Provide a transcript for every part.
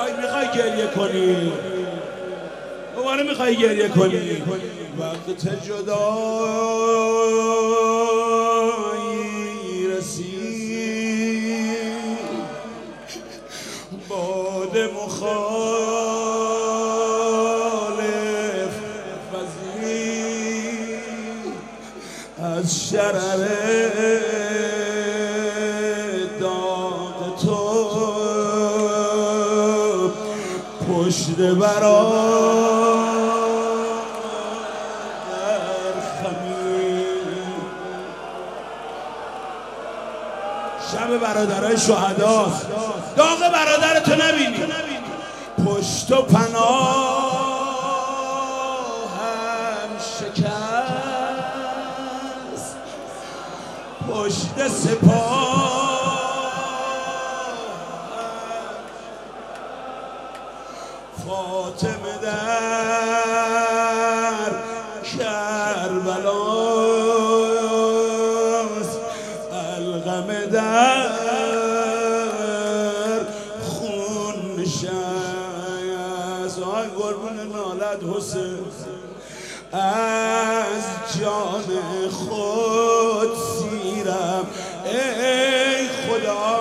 میخوای گریه کنی؟ دوباره میخوای گریه کنی؟ وقت جدایی رسید، باد مخالف وزید از شرر داغ تو پشت برادر خمید. شب برادرای شهداست، داغ برادرتو نبینی، پشت و پناهم شکست، پشت سپاه فاطمه در کربلاست، القم در خون نشست. آی قربون نالت حسین، از جان خود سیرم ای خدا،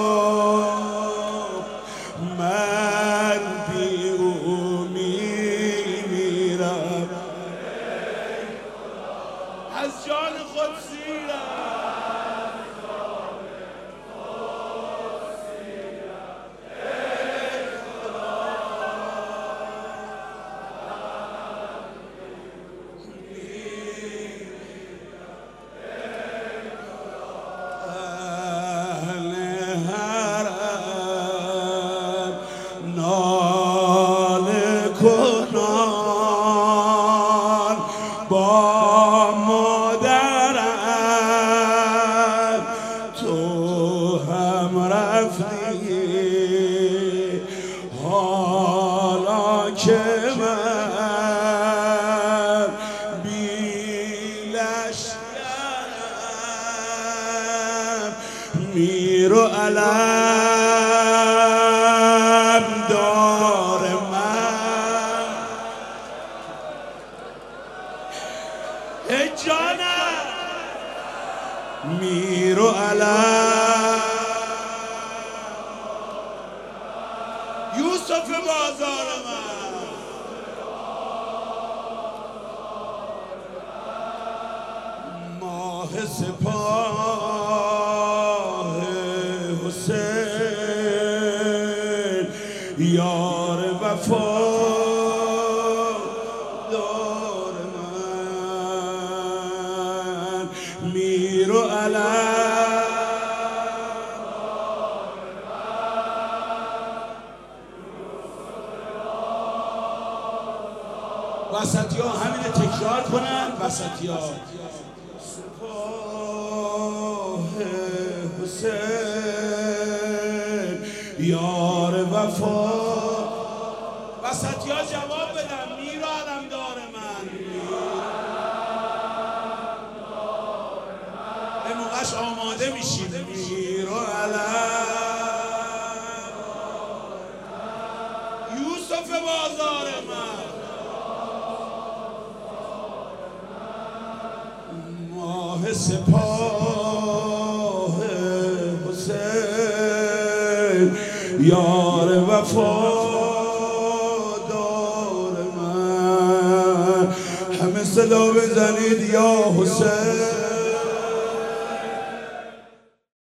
من بی او میمیرم. از جان خود سیرم، کنان با مادرم تو هم رفتی، حالا که من بی لشکرم میر و علم دار من. ای جانم میر و علم، یوسف بازار من، ماه سپاه حسین، یار وفا دار من، میر و علم وسطی ها همین تکرار کنن. وسطی ها سپاه حسین، یار وفا. وسطی ها جواب بدن، میر و علم دار من. به موقعش آماده میشیم. میر و علم، یوسف بازار من، ماه سپاه حسین، یار وفا دار من. همه صدا بزنید یا حسین.